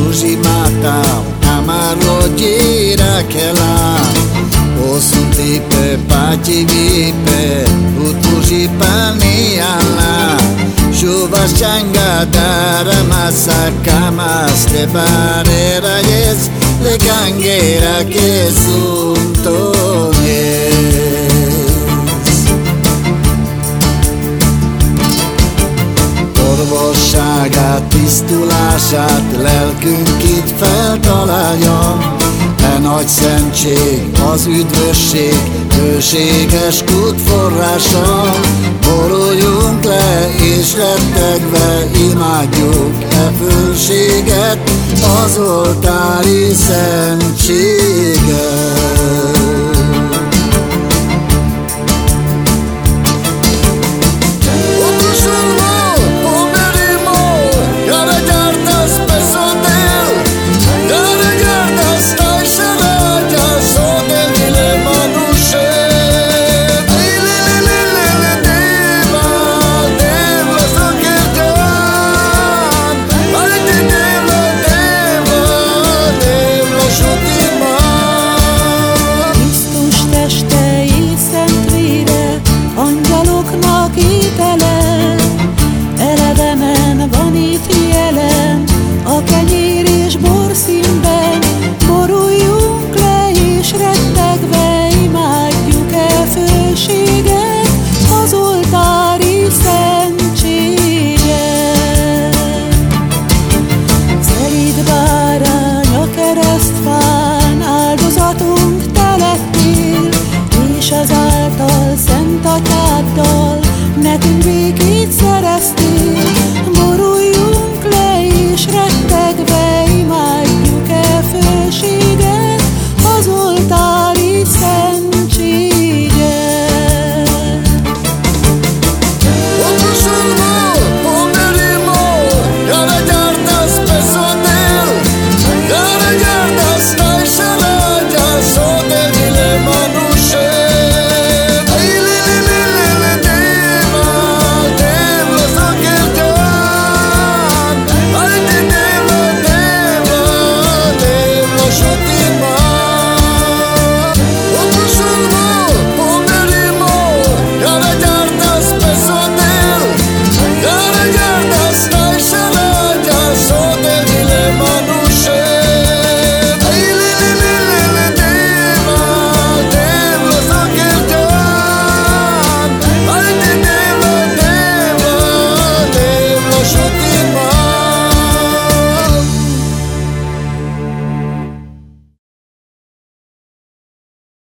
mata, amarlo gira che la Osun tipe, paci vipe, utuji pani ala Shuvas changa dara masa kamas te barera yes Le gangera que sunto Orvosságát, tisztulását, lelkünk itt feltalálja. E nagy szentség, az üdvösség, bőséges kút forrása. Boruljunk le és rettegve imádjuk e fölséget, az oltári szentséget.